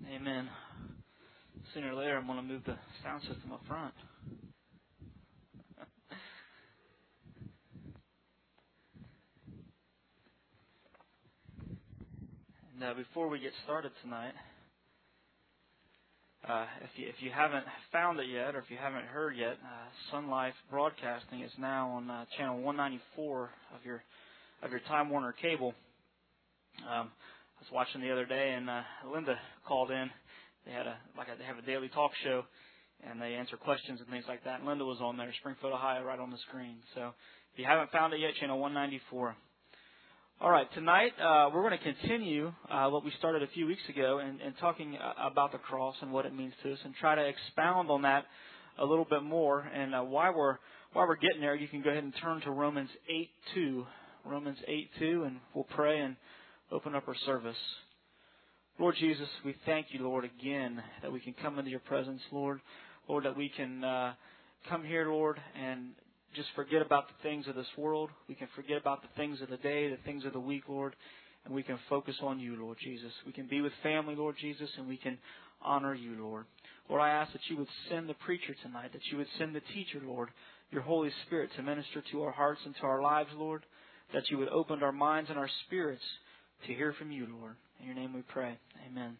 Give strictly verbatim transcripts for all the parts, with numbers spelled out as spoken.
Amen. Sooner or later, I'm going to move the sound system up front. and uh, before we get started tonight, uh, if you if you haven't found it yet, or if you haven't heard yet, uh, Sun Life Broadcasting is now on uh, channel one ninety-four of your of your Time Warner cable. Um, I was watching the other day, and uh, Linda called in. They had a like a, they have a daily talk show, and they answer questions and things like that. And Linda was on there, Springfield, Ohio, right on the screen. So if you haven't found it yet, channel one ninety-four. All right, tonight uh, we're going to continue uh, what we started a few weeks ago, and, and talking uh, about the cross and what it means to us, and try to expound on that a little bit more. And uh, while we're while we're getting there, you can go ahead and turn to Romans eight two, Romans eight two, and we'll pray and open up our service. Lord Jesus, we thank you, Lord, again, that we can come into your presence, Lord. Lord, that we can uh, come here, Lord, and just forget about the things of this world. We can forget about the things of the day, the things of the week, Lord, and we can focus on you, Lord Jesus. We can be with family, Lord Jesus, and we can honor you, Lord. Lord, I ask that you would send the preacher tonight, that you would send the teacher, Lord, your Holy Spirit to minister to our hearts and to our lives, Lord, that you would open our minds and our spirits to hear from you, Lord. In your name we pray. Amen.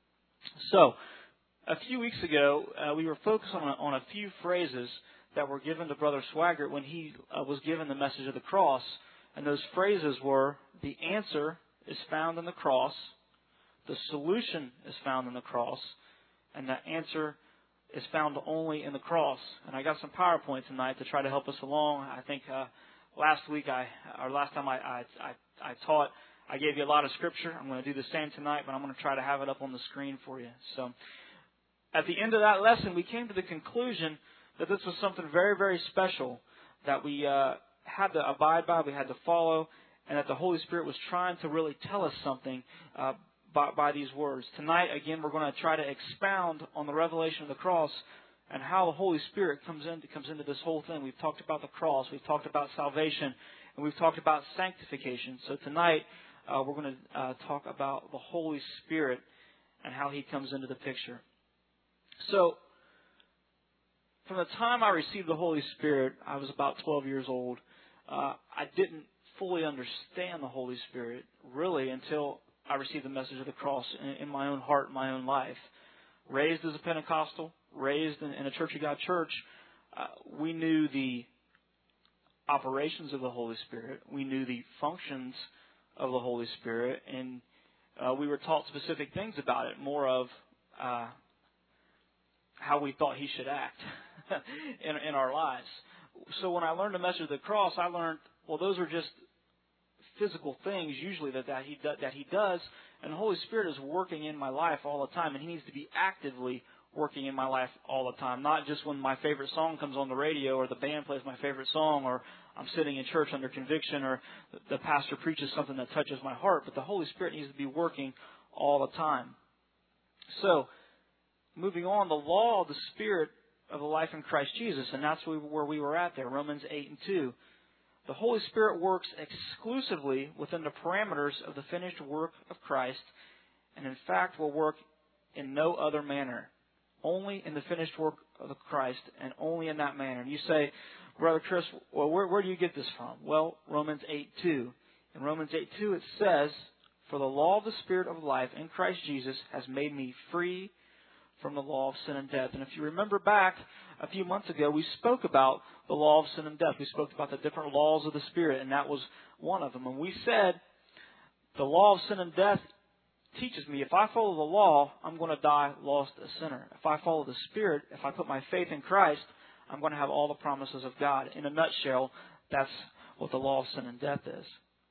So, a few weeks ago, uh, we were focused on a, on a few phrases that were given to Brother Swaggart when he uh, was given the message of the cross. And those phrases were, the answer is found in the cross, the solution is found in the cross, and the answer is found only in the cross. And I got some PowerPoint tonight to try to help us along. I think uh, last week, I or last time I, I, I, I taught, I gave you a lot of scripture. I'm going to do the same tonight, but I'm going to try to have it up on the screen for you. So, at the end of that lesson, we came to the conclusion that this was something very, very special that we uh, had to abide by, we had to follow, and that the Holy Spirit was trying to really tell us something uh, by, by these words. Tonight, again, we're going to try to expound on the revelation of the cross and how the Holy Spirit comes into, comes into this whole thing. We've talked about the cross, we've talked about salvation, and we've talked about sanctification. So tonight, Uh, we're going to uh, talk about the Holy Spirit and how He comes into the picture. So, from the time I received the Holy Spirit, I was about twelve years old. Uh, I didn't fully understand the Holy Spirit, really, until I received the message of the cross in, in my own heart, in my own life. Raised as a Pentecostal, raised in, in a Church of God church, uh, we knew the operations of the Holy Spirit. We knew the functions of the Holy Spirit, and uh, we were taught specific things about it, more of uh, how we thought He should act in, in our lives. So when I learned the message of the cross, I learned, well, those are just physical things usually that, that, he, do, that He does, and the Holy Spirit is working in my life all the time, and He needs to be actively working in my life all the time, not just when my favorite song comes on the radio or the band plays my favorite song or I'm sitting in church under conviction or the pastor preaches something that touches my heart, but the Holy Spirit needs to be working all the time. So, moving on, the law of the Spirit of the life in Christ Jesus, and that's where we were at there, Romans eight and two. The Holy Spirit works exclusively within the parameters of the finished work of Christ, and in fact will work in no other manner. Only in the finished work of Christ, and only in that manner. And you say, Brother Chris, well, where, where do you get this from? Well, Romans eight two. In Romans eight two it says, for the law of the Spirit of life in Christ Jesus has made me free from the law of sin and death. And if you remember back a few months ago, we spoke about the law of sin and death. We spoke about the different laws of the Spirit, and that was one of them. And we said the law of sin and death teaches me if I follow the law, I'm going to die lost a sinner. If I follow the Spirit, if I put my faith in Christ, I'm going to have all the promises of God. In a nutshell, that's what the law of sin and death is.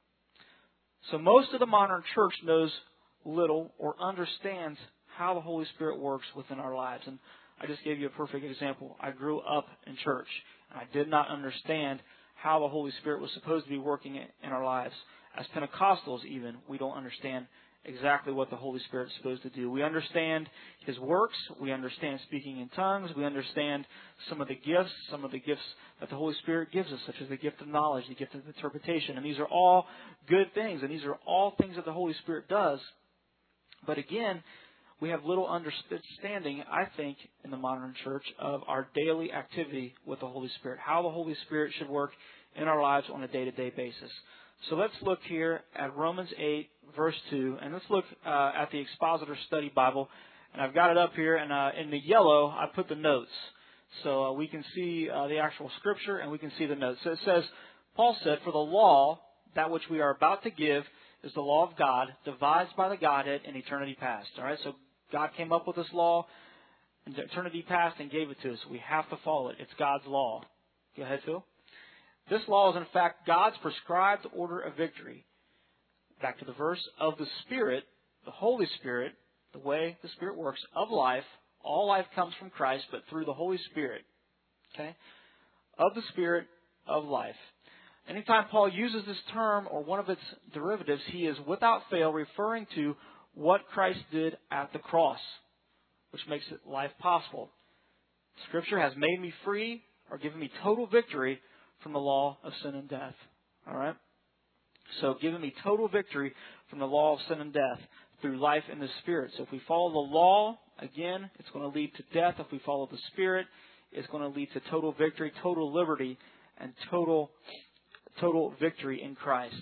So most of the modern church knows little or understands how the Holy Spirit works within our lives. And I just gave you a perfect example. I grew up in church, and I did not understand how the Holy Spirit was supposed to be working in our lives. As Pentecostals even, we don't understand exactly what the Holy Spirit is supposed to do. We understand His works. We understand speaking in tongues. We understand some of the gifts, some of the gifts that the Holy Spirit gives us, such as the gift of knowledge, the gift of interpretation. And these are all good things, and these are all things that the Holy Spirit does. But again, we have little understanding, I think, in the modern church of our daily activity with the Holy Spirit, how the Holy Spirit should work in our lives on a day-to-day basis. So let's look here at Romans eight, verse two, and let's look uh, at the Expositor Study Bible. And I've got it up here, and uh, in the yellow, I put the notes. So uh, we can see uh, the actual scripture, and we can see the notes. So it says, Paul said, for the law, that which we are about to give, is the law of God, devised by the Godhead in eternity past. All right, so God came up with this law in eternity past and gave it to us. We have to follow it. It's God's law. Go ahead, Phil. This law is, in fact, God's prescribed order of victory. Back to the verse, of the Spirit, the Holy Spirit, the way the Spirit works, of life. All life comes from Christ, but through the Holy Spirit. Okay? Of the Spirit, of life. Anytime Paul uses this term or one of its derivatives, he is without fail referring to what Christ did at the cross, which makes it life possible. Scripture has made me free or given me total victory from the law of sin and death. All right? So giving me total victory from the law of sin and death through life in the Spirit. So if we follow the law, again, it's going to lead to death. If we follow the Spirit, it's going to lead to total victory, total liberty, and total, total victory in Christ.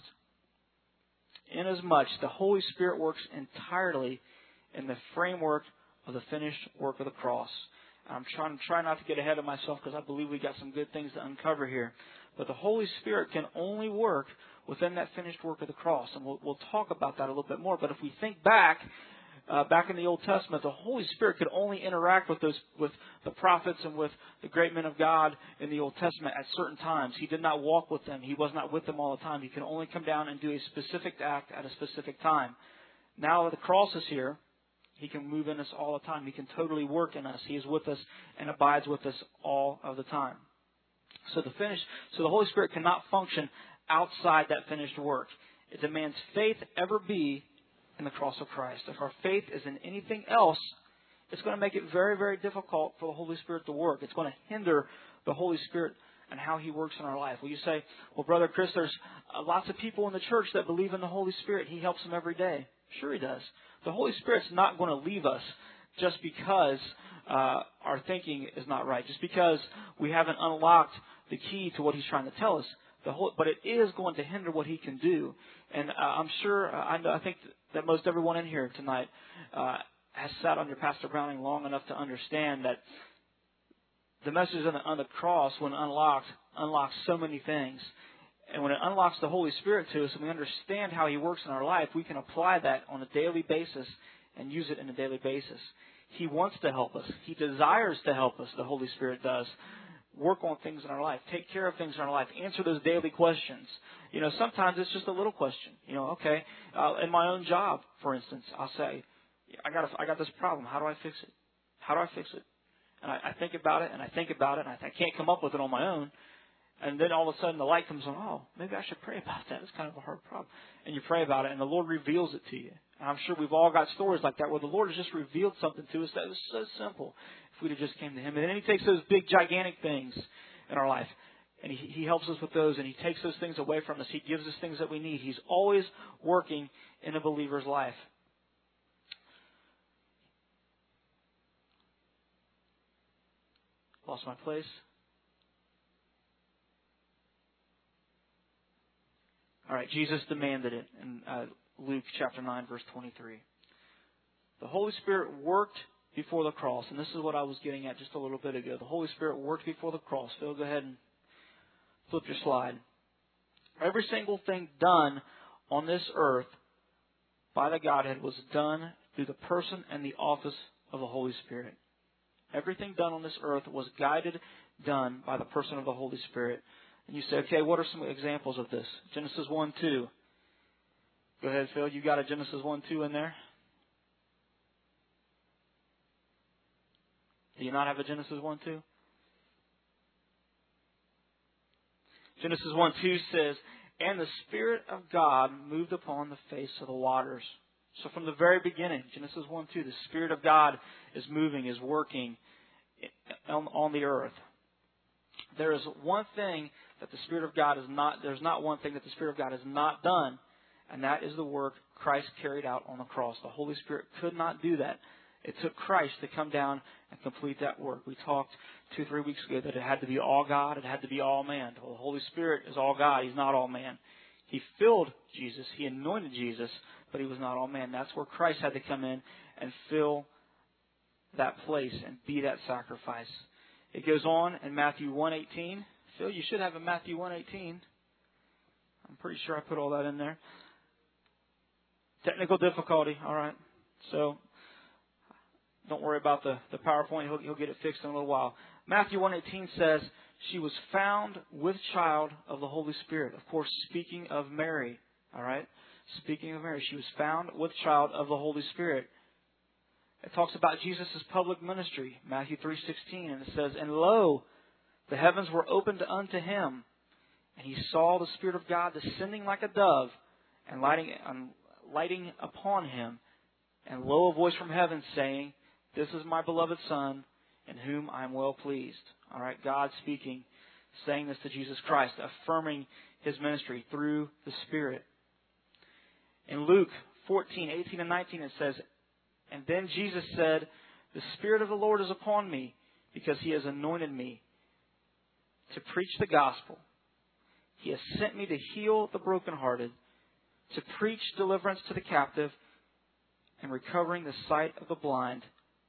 Inasmuch the Holy Spirit works entirely in the framework of the finished work of the cross. I'm trying to try not to get ahead of myself because I believe we got some good things to uncover here. But the Holy Spirit can only work within that finished work of the cross. And we'll, we'll talk about that a little bit more. But if we think back, uh, back in the Old Testament, the Holy Spirit could only interact with those, with the prophets and with the great men of God in the Old Testament at certain times. He did not walk with them. He was not with them all the time. He can only come down and do a specific act at a specific time. Now that the cross is here, He can move in us all the time. He can totally work in us. He is with us and abides with us all of the time. So the finish, so the Holy Spirit cannot function outside that finished work. It demands faith ever be in the cross of Christ. If our faith is in anything else, it's going to make it very, very difficult for the Holy Spirit to work. It's going to hinder the Holy Spirit and how He works in our life. Will you say, well, Brother Chris, there's uh, lots of people in the church that believe in the Holy Spirit. He helps them every day. Sure He does. The Holy Spirit's not going to leave us just because uh, our thinking is not right, just because we haven't unlocked the key to what He's trying to tell us. The whole, but it is going to hinder what He can do. And uh, I'm sure, uh, I, know, I think that most everyone in here tonight uh, has sat under Pastor Browning long enough to understand that the message on the, on the cross, when unlocked, unlocks so many things. And when it unlocks the Holy Spirit to us and we understand how He works in our life, we can apply that on a daily basis and use it in a daily basis. He wants to help us. He desires to help us, the Holy Spirit does. Work on things in our life. Take care of things in our life. Answer those daily questions. You know, sometimes it's just a little question. You know, okay, uh, in my own job, for instance, I'll say, I got, a, I got this problem. How do I fix it? How do I fix it? And I, I think about it, and I think about it, and I, I can't come up with it on my own. And then all of a sudden the light comes on, oh, maybe I should pray about that. It's kind of a hard problem. And you pray about it, and the Lord reveals it to you. And I'm sure we've all got stories like that where the Lord has just revealed something to us that was so simple if we'd have just came to Him. And then He takes those big, gigantic things in our life, and He, he helps us with those, and He takes those things away from us. He gives us things that we need. He's always working in a believer's life. Lost my place. All right, Jesus demanded it in uh, Luke chapter nine, verse twenty-three. The Holy Spirit worked before the cross, and this is what I was getting at just a little bit ago. The Holy Spirit worked before the cross. Phil, go ahead and flip your slide. Every single thing done on this earth by the Godhead was done through the person and the office of the Holy Spirit. Everything done on this earth was guided, done by the person of the Holy Spirit. And you say, okay, what are some examples of this? Genesis one two. Go ahead, Phil. You got a Genesis one two in there? Do you not have a Genesis one two? Genesis one two says, and the Spirit of God moved upon the face of the waters. So from the very beginning, Genesis one two, the Spirit of God is moving, is working on, on the earth. There is one thing that the Spirit of God is not, there's not one thing that the Spirit of God has not done, and that is the work Christ carried out on the cross. The Holy Spirit could not do that. It took Christ to come down and complete that work. We talked two, three weeks ago that it had to be all God. It had to be all man. Well, the Holy Spirit is all God. He's not all man. He filled Jesus. He anointed Jesus, but he was not all man. That's where Christ had to come in and fill that place and be that sacrifice. It goes on in Matthew one eighteen. Phil, you should have a Matthew one eighteen. I'm pretty sure I put all that in there. Technical difficulty. All right. So don't worry about the, the PowerPoint. He'll, he'll get it fixed in a little while. Matthew one eighteen says, she was found with child of the Holy Spirit. Of course, speaking of Mary. All right. Speaking of Mary, she was found with child of the Holy Spirit. It talks about Jesus' public ministry, Matthew three sixteen, and it says, and lo, the heavens were opened unto him, and he saw the Spirit of God descending like a dove and lighting, um, lighting upon him. And lo, a voice from heaven saying, this is my beloved Son, in whom I am well pleased. All right, God speaking, saying this to Jesus Christ, affirming his ministry through the Spirit. In Luke fourteen, eighteen, and nineteen, it says, and then Jesus said, the Spirit of the Lord is upon me, because he has anointed me to preach the gospel. He has sent me to heal the brokenhearted, to preach deliverance to the captive, and recovering the sight of the blind,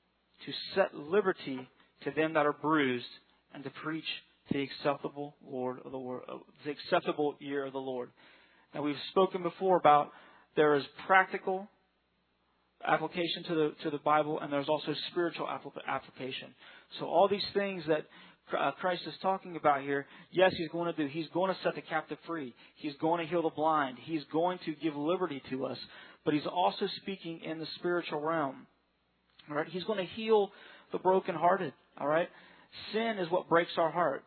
to set liberty to them that are bruised, and to preach the acceptable Lord of the world, the acceptable year of the Lord. Now, we've spoken before about there is practical application to the to the Bible, and there's also spiritual application. So all these things that uh, Christ is talking about here, yes, he's going to do. He's going to set the captive free. He's going to heal the blind. He's going to give liberty to us. But he's also speaking in the spiritual realm. All right, he's going to heal the brokenhearted. All right, sin is what breaks our heart.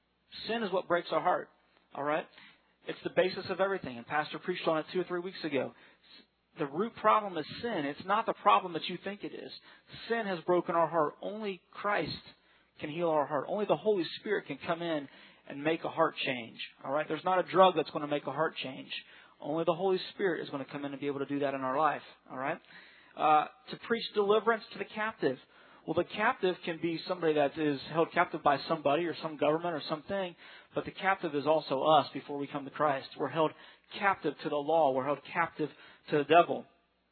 Sin is what breaks our heart. All right, it's the basis of everything. And Pastor preached on it two or three weeks ago. The root problem is sin. It's not the problem that you think it is. Sin has broken our heart. Only Christ can heal our heart. Only the Holy Spirit can come in and make a heart change. All right? There's not a drug that's going to make a heart change. Only the Holy Spirit is going to come in and be able to do that in our life. All right? Uh, to preach deliverance to the captive. Well, the captive can be somebody that is held captive by somebody or some government or something, but the captive is also us before we come to Christ. We're held captive to the law. We're held captive to the devil.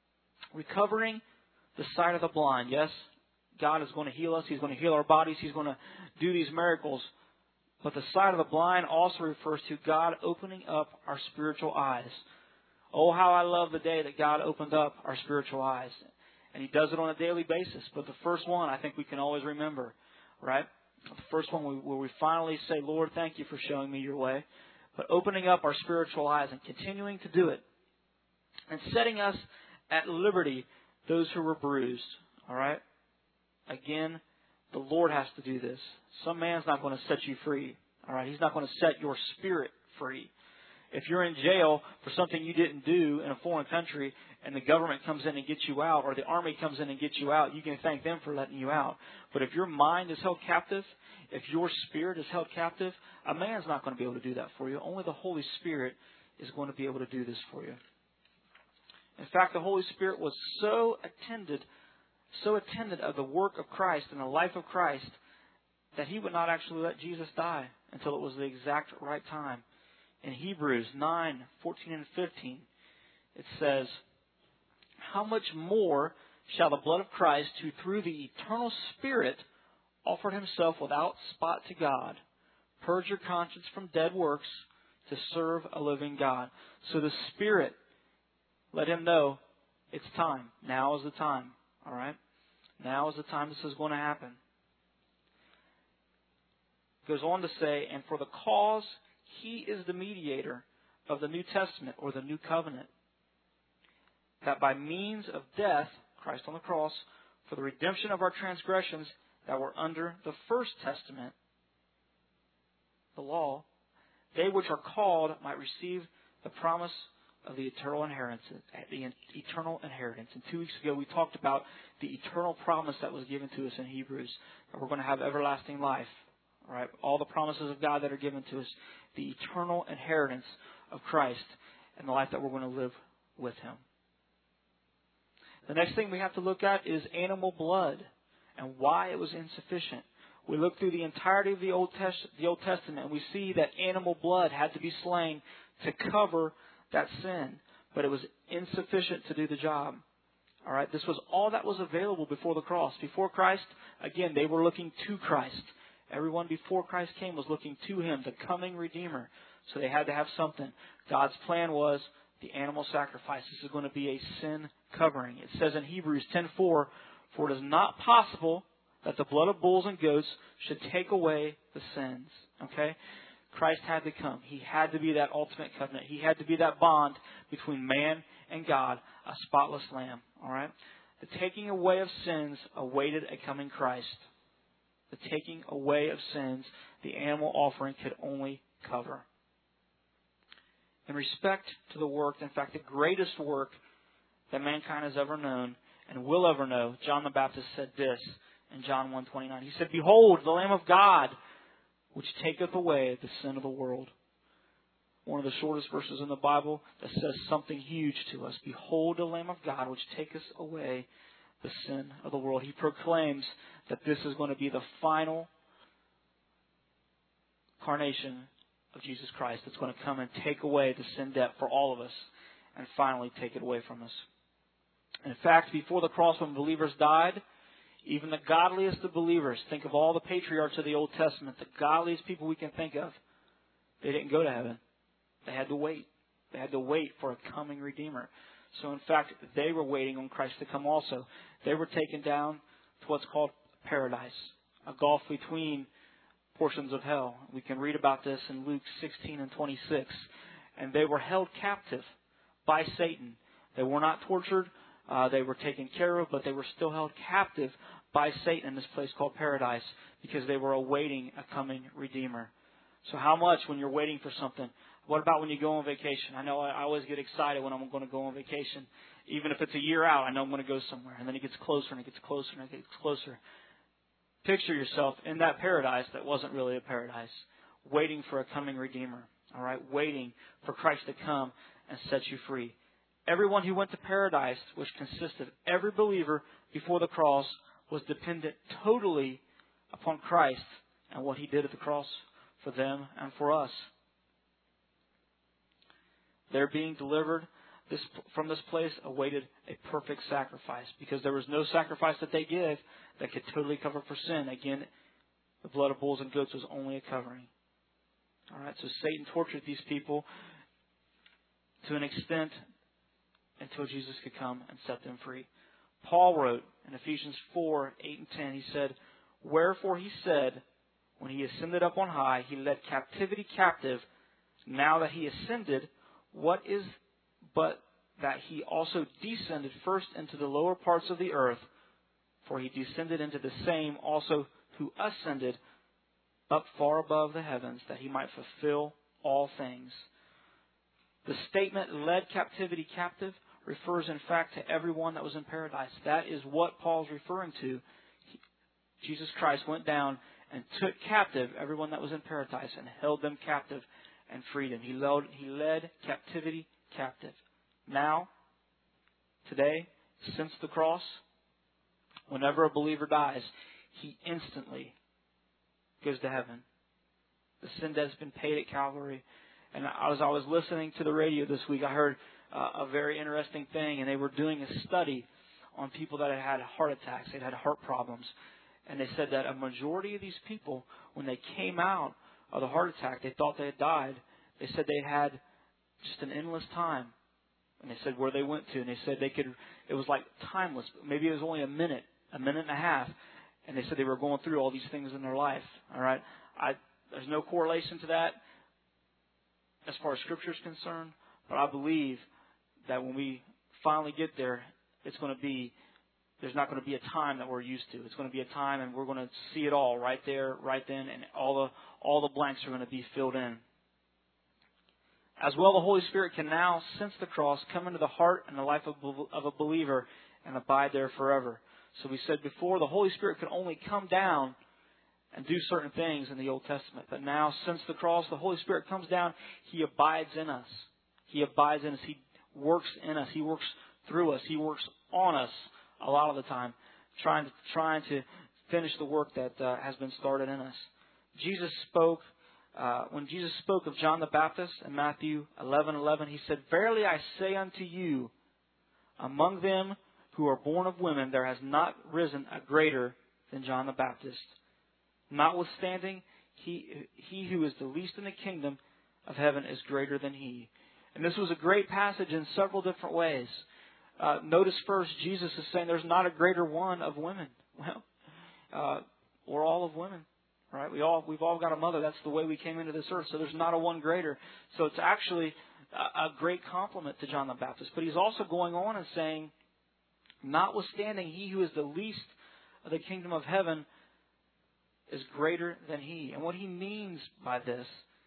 Recovering the sight of the blind. Yes, God is going to heal us. He's going to heal our bodies. He's going to do these miracles. But the sight of the blind also refers to God opening up our spiritual eyes. Oh, how I love the day that God opened up our spiritual eyes. And he does it on a daily basis. But the first one, I think we can always remember, right? The first one where we finally say, Lord, thank you for showing me your way. But opening up our spiritual eyes and continuing to do it. And setting us at liberty, those who were bruised. All right? Again, the Lord has to do this. Some man's not going to set you free. All right? He's not going to set your spirit free. If you're in jail for something you didn't do in a foreign country and the government comes in and gets you out, or the army comes in and gets you out, you can thank them for letting you out. But if your mind is held captive, if your spirit is held captive, a man's not going to be able to do that for you. Only the Holy Spirit is going to be able to do this for you. In fact, the Holy Spirit was so attended, so attended of the work of Christ and the life of Christ that he would not actually let Jesus die until it was the exact right time. In Hebrews nine, fourteen and fifteen, it says, how much more shall the blood of Christ, who through the eternal Spirit offered himself without spot to God, purge your conscience from dead works to serve a living God. So the Spirit let him know it's time. Now is the time. All right? Now is the time this is going to happen. It goes on to say, and for the cause he is the mediator of the New Testament or the New Covenant, that by means of death, Christ on the cross, for the redemption of our transgressions that were under the first testament, the law, they which are called might receive the promise of the eternal inheritance. The eternal inheritance. And two weeks ago we talked about the eternal promise that was given to us in Hebrews, that we're going to have everlasting life. All right, all the promises of God that are given to us, the eternal inheritance of Christ and the life that we're going to live with him. The next thing we have to look at is animal blood and why it was insufficient. We look through the entirety of the Old, Test- the Old Testament and we see that animal blood had to be slain to cover that sin. But it was insufficient to do the job. All right, this was all that was available before the cross. Before Christ, again, they were looking to Christ. Everyone before Christ came was looking to Him, the coming Redeemer. So they had to have something. God's plan was the animal sacrifice. This is going to be a sin covering. It says in Hebrews ten four, "For it is not possible that the blood of bulls and goats should take away the sins." Okay? Christ had to come. He had to be that ultimate covenant. He had to be that bond between man and God, a spotless lamb. All right? The taking away of sins awaited a coming Christ. The taking away of sins, the animal offering could only cover. In respect to the work, in fact, the greatest work that mankind has ever known and will ever know, John the Baptist said this in John one twenty-nine. He said, "Behold, the Lamb of God, which taketh away the sin of the world." One of the shortest verses in the Bible that says something huge to us. Behold, the Lamb of God, which taketh away the sin of the world. He proclaims that this is going to be the final carnation of Jesus Christ. It's going to come and take away the sin debt for all of us and finally take it away from us. In fact, before the cross, when believers died, even the godliest of believers, think of all the patriarchs of the Old Testament, the godliest people we can think of, they didn't go to heaven. They had to wait. They had to wait for a coming Redeemer. So in fact, they were waiting on Christ to come also. They were taken down to what's called paradise, a gulf between portions of hell. We can read about this in Luke sixteen and twenty-six. And they were held captive by Satan. They were not tortured. Uh, they were taken care of, but they were still held captive by Satan in this place called paradise because they were awaiting a coming Redeemer. So how much when you're waiting for something? What about when you go on vacation? I know I always get excited when I'm going to go on vacation. Even if it's a year out, I know I'm going to go somewhere. And then it gets closer and it gets closer and it gets closer. Picture yourself in that paradise that wasn't really a paradise, waiting for a coming Redeemer. All right, waiting for Christ to come and set you free. Everyone who went to paradise, which consisted of every believer before the cross, was dependent totally upon Christ and what He did at the cross for them and for us. Their being delivered this, from this place awaited a perfect sacrifice because there was no sacrifice that they give that could totally cover for sin. Again, the blood of bulls and goats was only a covering. All right, so Satan tortured these people to an extent until Jesus could come and set them free. Paul wrote in Ephesians four, eight and ten, he said, "Wherefore he said, when He ascended up on high, He led captivity captive. Now that He ascended, what is but that He also descended first into the lower parts of the earth? For He descended into the same also who ascended up far above the heavens, that He might fulfill all things." The statement, "led captivity captive," refers in fact to everyone that was in paradise. That is what Paul's referring to. He, Jesus Christ went down and took captive everyone that was in paradise and held them captive and freed them. He led, he led captivity captive. Now, today, since the cross, whenever a believer dies, he instantly goes to heaven. The sin debt has been paid at Calvary. And as I was listening to the radio this week, I heard uh, a very interesting thing, and they were doing a study on people that had had heart attacks. They'd had heart problems. And they said that a majority of these people, when they came out of the heart attack, they thought they had died. They said they had just an endless time. And they said where they went to. And they said they could, it was like timeless. Maybe it was only a minute, a minute and a half. And they said they were going through all these things in their life. All right. I, there's no correlation to that as far as Scripture is concerned. But I believe that when we finally get there, it's going to be, there's not going to be a time that we're used to. It's going to be a time and we're going to see it all right there, right then, and all the all the blanks are going to be filled in. As well, the Holy Spirit can now, since the cross, come into the heart and the life of, of a believer and abide there forever. So we said before, the Holy Spirit could only come down and do certain things in the Old Testament. But now, since the cross, the Holy Spirit comes down. He abides in us. He abides in us. He works in us. He works through us. He works on us a lot of the time, trying to, trying to finish the work that uh, has been started in us. Jesus spoke, uh, when Jesus spoke of John the Baptist in Matthew eleven eleven, He said, "Verily I say unto you, among them who are born of women, there has not risen a greater than John the Baptist. Notwithstanding, he, he who is the least in the kingdom of heaven is greater than he." And this was a great passage in several different ways. Uh, notice first, Jesus is saying there's not a greater one of women. Well, uh, we're all of women, right? We all, we've all got a mother. That's the way we came into this earth. So there's not a one greater. So it's actually a, a great compliment to John the Baptist. But he's also going on and saying, notwithstanding, he who is the least of the kingdom of heaven is greater than he. And what he means by this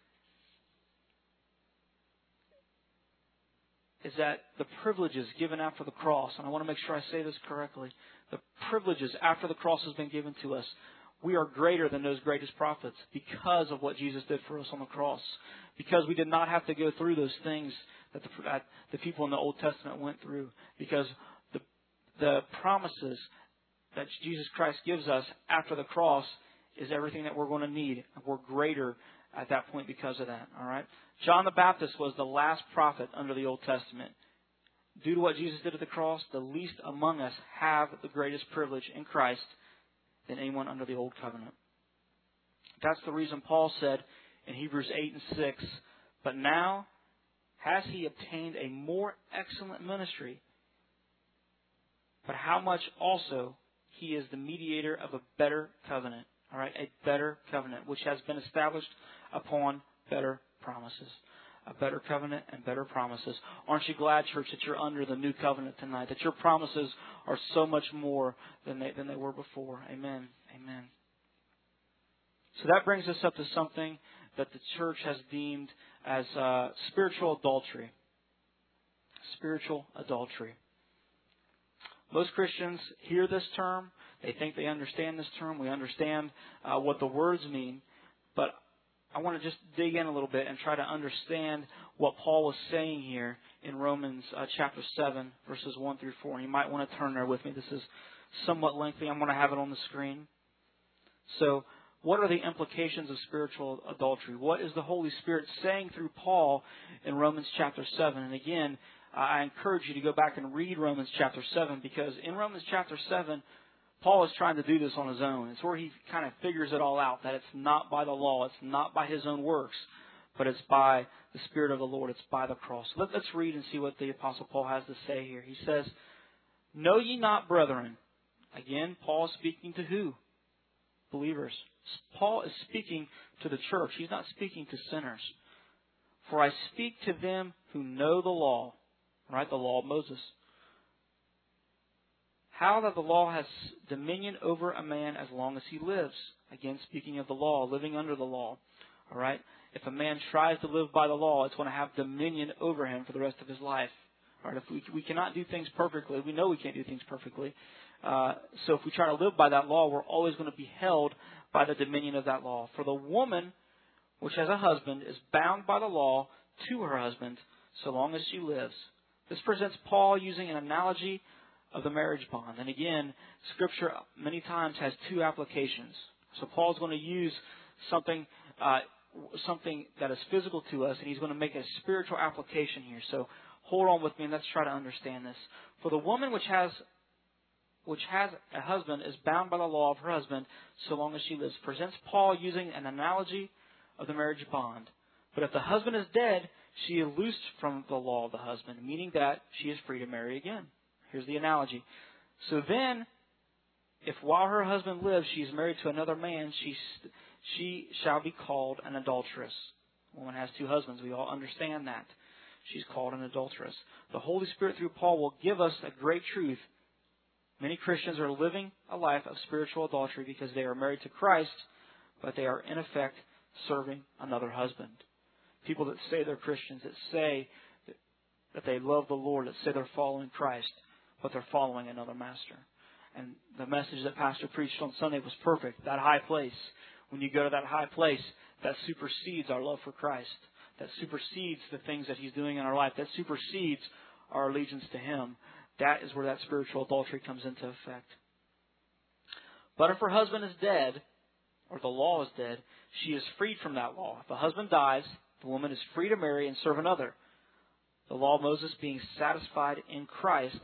is that the privileges given after the cross, and I want to make sure I say this correctly, the privileges after the cross has been given to us, we are greater than those greatest prophets because of what Jesus did for us on the cross. Because we did not have to go through those things that the, that the people in the Old Testament went through. Because the, the promises that Jesus Christ gives us after the cross is everything that we're going to need. We're greater at that point because of that. All right. John the Baptist was the last prophet under the Old Testament. Due to what Jesus did at the cross, the least among us have the greatest privilege in Christ than anyone under the Old Covenant. That's the reason Paul said in Hebrews eight and six, "But now has he obtained a more excellent ministry, but how much also he is the mediator of a better covenant." All right, a better covenant, which has been established upon better promises. A better covenant and better promises. Aren't you glad, church, that you're under the new covenant tonight? That your promises are so much more than they, than they were before. Amen. Amen. So that brings us up to something that the church has deemed as uh, spiritual adultery. Spiritual adultery. Most Christians hear this term. They think they understand this term. We understand uh, what the words mean. But I want to just dig in a little bit and try to understand what Paul was saying here in Romans uh, chapter seven, verses one through four. And you might want to turn there with me. This is somewhat lengthy. I'm going to have it on the screen. So, what are the implications of spiritual adultery? What is the Holy Spirit saying through Paul in Romans chapter seven? And again, I encourage you to go back and read Romans chapter seven, because in Romans chapter seven, Paul is trying to do this on his own. It's where he kind of figures it all out, that it's not by the law, it's not by his own works, but it's by the Spirit of the Lord, it's by the cross. Let, let's read and see what the Apostle Paul has to say here. He says, "Know ye not, brethren," again, Paul is speaking to who? Believers. Paul is speaking to the church. He's not speaking to sinners. "For I speak to them who know the law," right, the law of Moses, "how that the law has dominion over a man as long as he lives." Again, speaking of the law, living under the law. All right? If a man tries to live by the law, it's going to have dominion over him for the rest of his life. All right? If we, we cannot do things perfectly, we know we can't do things perfectly. Uh, so if we try to live by that law, we're always going to be held by the dominion of that law. "For the woman which has a husband is bound by the law to her husband so long as she lives." This presents Paul using an analogy of the marriage bond. And again, Scripture many times has two applications. So Paul's going to use something uh, something that is physical to us, and he's going to make a spiritual application here. So hold on with me and let's try to understand this. "For the woman which has which has a husband is bound by the law of her husband so long as she lives." Presents Paul using an analogy of the marriage bond. "But if the husband is dead, she is loosed from the law of the husband," meaning that she is free to marry again. Here's the analogy. "So then, if while her husband lives she is married to another man, she she shall be called an adulteress." A woman has two husbands. We all understand that. She's called an adulteress. The Holy Spirit through Paul will give us a great truth. Many Christians are living a life of spiritual adultery because they are married to Christ, but they are in effect serving another husband. People that say they're Christians, that say that they love the Lord, that say they're following Christ, but they're following another master. And the message that Pastor preached on Sunday was perfect. That high place. When you go to that high place, that supersedes our love for Christ. That supersedes the things that He's doing in our life. That supersedes our allegiance to Him. That is where that spiritual adultery comes into effect. But if her husband is dead, or the law is dead, she is freed from that law. If the husband dies, the woman is free to marry and serve another. The law of Moses, being satisfied in Christ,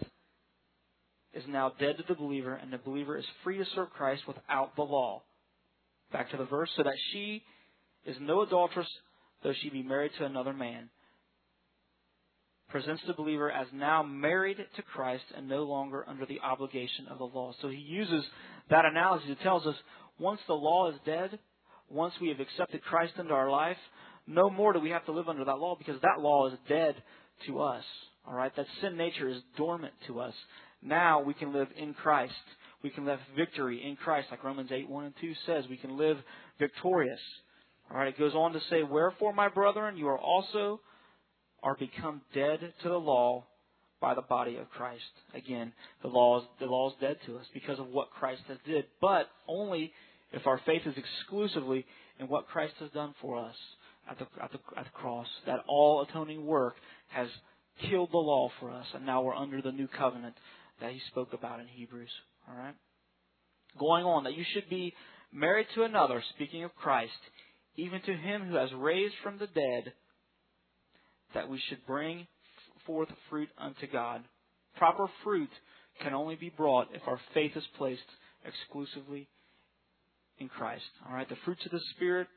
is now dead to the believer, and the believer is free to serve Christ without the law. Back to the verse. So that she is no adulteress, though she be married to another man. Presents the believer as now married to Christ and no longer under the obligation of the law. So he uses that analogy that tells us once the law is dead, once we have accepted Christ into our life, no more do we have to live under that law, because that law is dead to us. All right, that sin nature is dormant to us. Now we can live in Christ. We can live victory in Christ, like Romans eight, one and two says. We can live victorious. All right, it goes on to say, wherefore, my brethren, you are also are become dead to the law by the body of Christ. Again, the law is, the law is dead to us because of what Christ has did, but only if our faith is exclusively in what Christ has done for us at the, at the, at the cross. That all atoning work has killed the law for us, and now we're under the new covenant that he spoke about in Hebrews. All right? Going on, that you should be married to another, speaking of Christ, even to him who has raised from the dead, that we should bring forth fruit unto God. Proper fruit can only be brought if our faith is placed exclusively in Christ. All right, the fruits of the Spirit.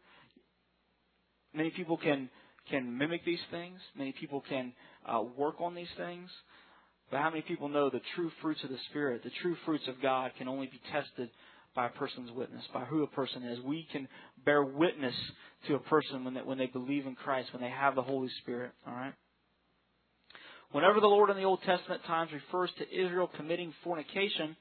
Many people can can mimic these things. Many people can uh, work on these things. But how many people know the true fruits of the Spirit, the true fruits of God, can only be tested by a person's witness, by who a person is? We can bear witness to a person when they, when they believe in Christ, when they have the Holy Spirit. All right. Whenever the Lord in the Old Testament times refers to Israel committing fornication,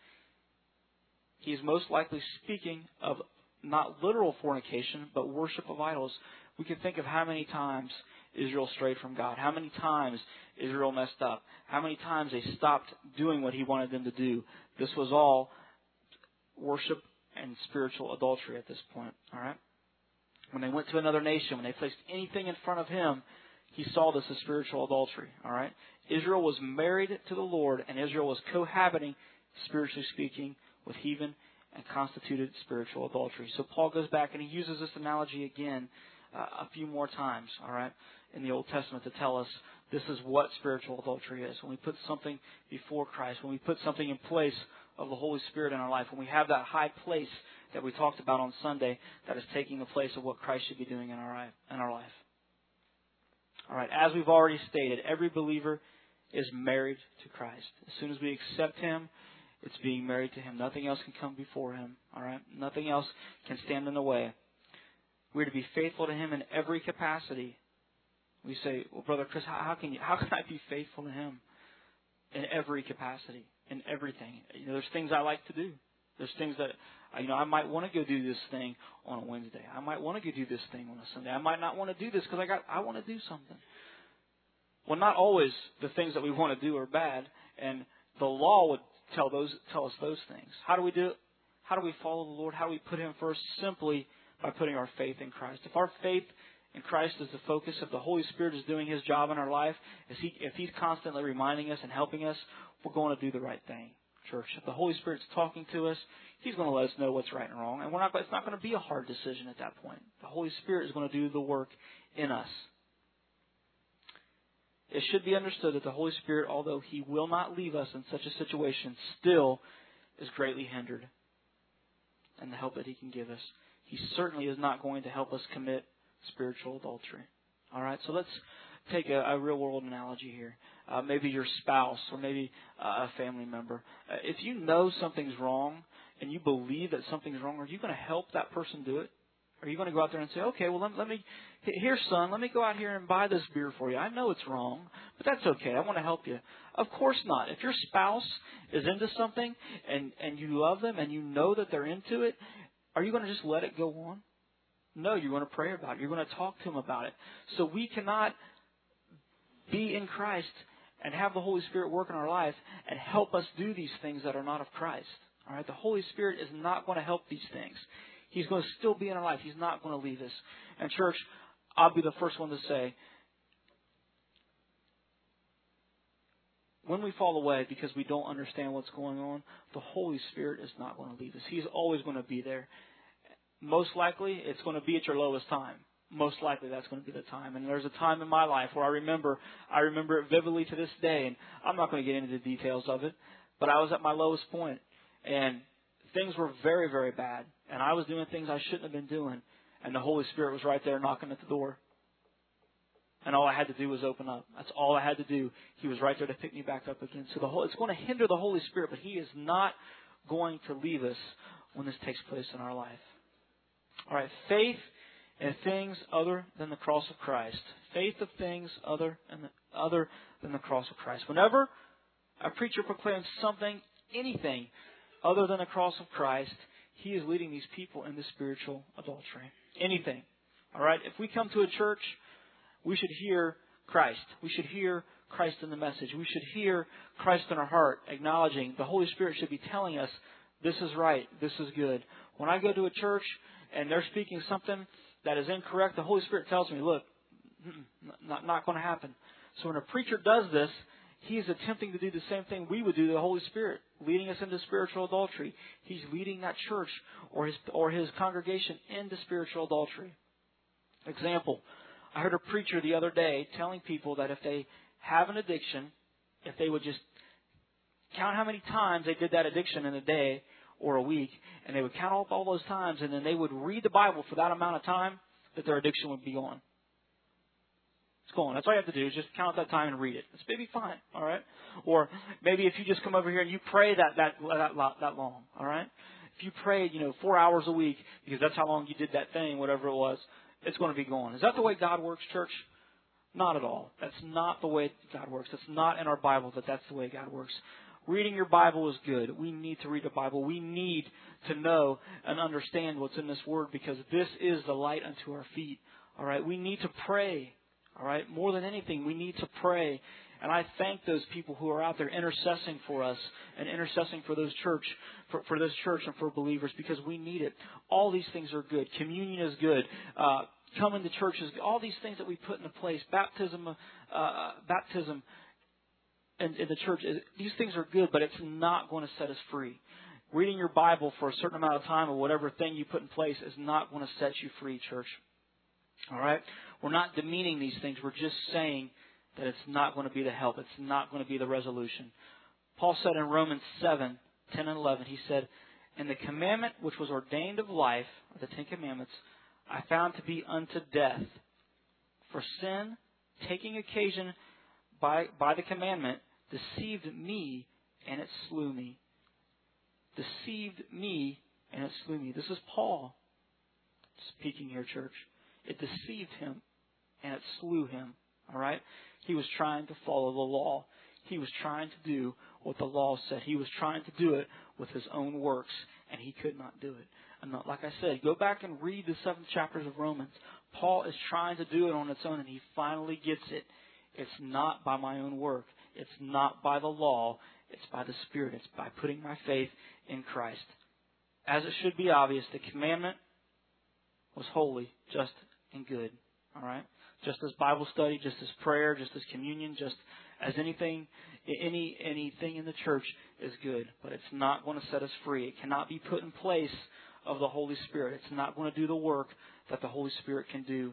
he is most likely speaking of not literal fornication, but worship of idols. We can think of how many times Israel strayed from God, how many times Israel messed up, how many times they stopped doing what he wanted them to do. This was all worship and spiritual adultery at this point. All right. When they went to another nation, when they placed anything in front of him, he saw this as spiritual adultery. All right. Israel was married to the Lord, and Israel was cohabiting, spiritually speaking, with heathen and constituted spiritual adultery. So Paul goes back and he uses this analogy again uh, a few more times. All right, in the Old Testament to tell us this is what spiritual adultery is. When we put something before Christ, when we put something in place of the Holy Spirit in our life, when we have that high place that we talked about on Sunday that is taking the place of what Christ should be doing in our life. In our life. All right, as we've already stated, every believer is married to Christ. As soon as we accept him, it's being married to him. Nothing else can come before him. All right, nothing else can stand in the way. We're to be faithful to him in every capacity. We say, well, Brother Chris, how, how can you? How can I be faithful to him in every capacity, in everything? You know, there's things I like to do. There's things that, you know, I might want to go do this thing on a Wednesday. I might want to go do this thing on a Sunday. I might not want to do this because I got, I want to do something. Well, not always the things that we want to do are bad, and the law would tell those, tell us those things. How do we do it? How do we follow the Lord? How do we put him first? Simply by putting our faith in Christ. If our faith in Christ is the focus, if the Holy Spirit is doing his job in our life, if, he, if he's constantly reminding us and helping us, we're going to do the right thing. Church, if the Holy Spirit's talking to us, he's going to let us know what's right and wrong. And we're not, it's not going to be a hard decision at that point. The Holy Spirit is going to do the work in us. It should be understood that the Holy Spirit, although he will not leave us in such a situation, still is greatly hindered in the help that he can give us. He certainly is not going to help us commit spiritual adultery. All right, so let's take a, a real-world analogy here. Uh, maybe your spouse or maybe uh, a family member. Uh, if you know something's wrong and you believe that something's wrong, are you going to help that person do it? Are you going to go out there and say, okay, well, let, let me, here, son, let me go out here and buy this beer for you. I know it's wrong, but that's okay. I want to help you. Of course not. If your spouse is into something and, and you love them and you know that they're into it, are you going to just let it go on? No, you're going to pray about it. You're going to talk to them about it. So we cannot be in Christ and have the Holy Spirit work in our life and help us do these things that are not of Christ. All right, the Holy Spirit is not going to help these things. He's going to still be in our life. He's not going to leave us. And church, I'll be the first one to say, when we fall away because we don't understand what's going on, the Holy Spirit is not going to leave us. He's always going to be there. Most likely, it's going to be at your lowest time. Most likely, that's going to be the time. And there's a time in my life where I remember, I remember it vividly to this day. And I'm not going to get into the details of it, but I was at my lowest point, and things were very, very bad. And I was doing things I shouldn't have been doing, and the Holy Spirit was right there knocking at the door. And all I had to do was open up. That's all I had to do. He was right there to pick me back up again. So the whole, it's going to hinder the Holy Spirit, but He is not going to leave us when this takes place in our life. All right, faith in things other than the cross of Christ. Faith of things other and other than the cross of Christ. Whenever a preacher proclaims something, anything other than the cross of Christ, he is leading these people into spiritual adultery. Anything. All right, if we come to a church, we should hear Christ. We should hear Christ in the message. We should hear Christ in our heart, acknowledging the Holy Spirit should be telling us, this is right, this is good. When I go to a church and they're speaking something that is incorrect, the Holy Spirit tells me, look, not, not going to happen. So when a preacher does this, he is attempting to do the same thing we would do to the Holy Spirit, leading us into spiritual adultery. He's leading that church or his, or his congregation into spiritual adultery. Example, I heard a preacher the other day telling people that if they have an addiction, if they would just count how many times they did that addiction in a day or a week, and they would count up all those times, and then they would read the Bible for that amount of time, that their addiction would be gone. It's gone. That's all you have to do is just count that time and read it. It's maybe fine, all right? Or maybe if you just come over here and you pray that that that, that long, all right? If you pray, you know, four hours a week, because that's how long you did that thing, whatever it was, it's going to be gone. Is that the way God works, church? Not at all. That's not the way God works. It's not in our Bible that that's the way God works. Reading your Bible is good. We need to read the Bible. We need to know and understand what's in this Word, because this is the light unto our feet. All right? We need to pray. All right? More than anything, we need to pray. And I thank those people who are out there intercessing for us and intercessing for those church, for, for this church and for believers, because we need it. All these things are good. Communion is good. Uh, coming to church is good. All these things that we put into place. Baptism, uh, baptism in, in the church, is, these things are good, but it's not going to set us free. Reading your Bible for a certain amount of time or whatever thing you put in place is not going to set you free, church. All right? We're not demeaning these things. We're just saying that it's not going to be the help. It's not going to be the resolution. Paul said in Romans seven, ten and eleven, he said, "And the commandment which was ordained of life," or the Ten Commandments, "I found to be unto death. For sin, taking occasion by, by the commandment, deceived me, and it slew me." Deceived me, and it slew me. This is Paul speaking here, church. It deceived him, and it slew him. All right? He was trying to follow the law. He was trying to do what the law said. He was trying to do it with his own works, and he could not do it. And not, like I said, go back and read the seventh chapters of Romans. Paul is trying to do it on its own, and he finally gets it. It's not by my own work. It's not by the law. It's by the Spirit. It's by putting my faith in Christ. As it should be obvious, the commandment was holy, just, and good. All right? Just as Bible study, just as prayer, just as communion, just as anything, any anything in the church is good. But it's not going to set us free. It cannot be put in place of the Holy Spirit. It's not going to do the work that the Holy Spirit can do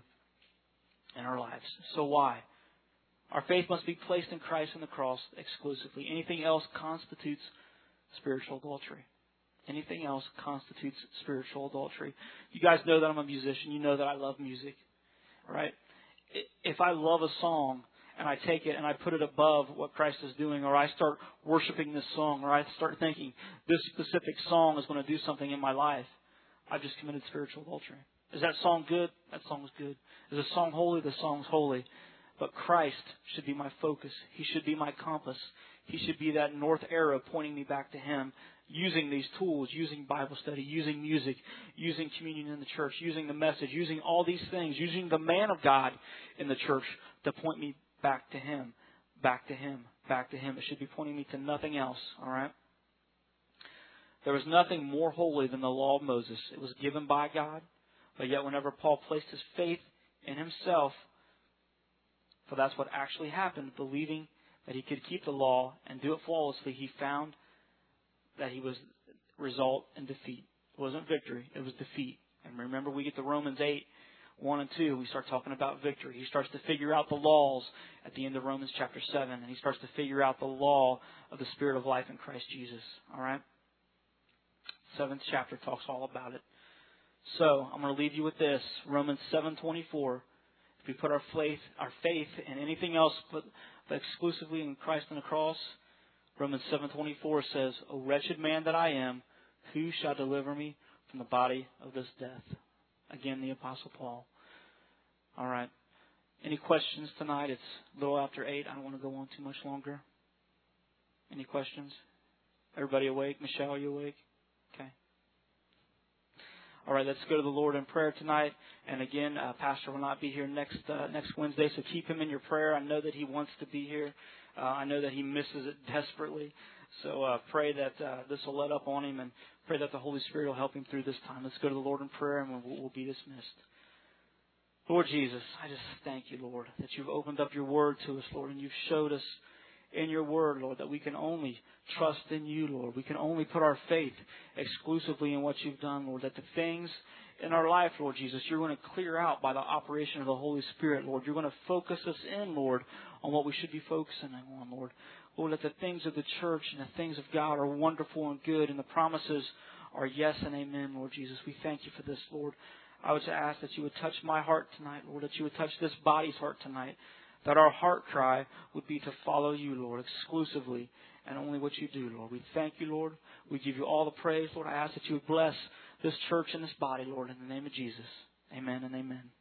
in our lives. So why? Our faith must be placed in Christ and the cross exclusively. Anything else constitutes spiritual adultery. Anything else constitutes spiritual adultery. You guys know that I'm a musician. You know that I love music. Right? If I love a song and I take it and I put it above what Christ is doing, or I start worshiping this song, or I start thinking this specific song is going to do something in my life, I've just committed spiritual adultery. Is that song good? That song is good. Is the song holy? The song's holy. But Christ should be my focus. He should be my compass. He should be that north arrow pointing me back to Him, using these tools, using Bible study, using music, using communion in the church, using the message, using all these things, using the man of God in the church to point me back to Him, back to Him, back to Him. It should be pointing me to nothing else, all right? There was nothing more holy than the law of Moses. It was given by God, but yet whenever Paul placed his faith in himself, for that's what actually happened, believing that he could keep the law and do it flawlessly, he found that he was result in defeat. It wasn't victory, it was defeat. And remember, we get to Romans eight, one and two, we start talking about victory. He starts to figure out the laws at the end of Romans chapter seven, and he starts to figure out the law of the Spirit of life in Christ Jesus. All right? Seventh chapter talks all about it. So, I'm going to leave you with this. Romans seven twenty-four. If we put our faith, our faith in anything else but, but exclusively in Christ on the cross, Romans seven twenty-four says, O wretched man that I am, who shall deliver me from the body of this death? Again, the Apostle Paul. All right. Any questions tonight? It's a little after eight. I don't want to go on too much longer. Any questions? Everybody awake? Michelle, are you awake? Okay. All right, let's go to the Lord in prayer tonight. And again, uh, Pastor will not be here next uh, next Wednesday, so keep him in your prayer. I know that he wants to be here. Uh, I know that he misses it desperately. So uh, pray that uh, this will let up on him, and pray that the Holy Spirit will help him through this time. Let's go to the Lord in prayer, and we'll, we'll be dismissed. Lord Jesus, I just thank you, Lord, that you've opened up your word to us, Lord, and you've showed us in your word, Lord, that we can only trust in you, Lord. We can only put our faith exclusively in what you've done, Lord, that the things in our life, Lord Jesus, you're going to clear out by the operation of the Holy Spirit, Lord. You're going to focus us in, Lord, on what we should be focusing on, Lord. Lord, that the things of the church and the things of God are wonderful and good, and the promises are yes and amen, Lord Jesus. We thank you for this, Lord. I would just ask that you would touch my heart tonight, Lord, that you would touch this body's heart tonight, that our heart cry would be to follow you, Lord, exclusively and only what you do, Lord. We thank you, Lord. We give you all the praise, Lord. I ask that you would bless this church and this body, Lord, in the name of Jesus. Amen and amen.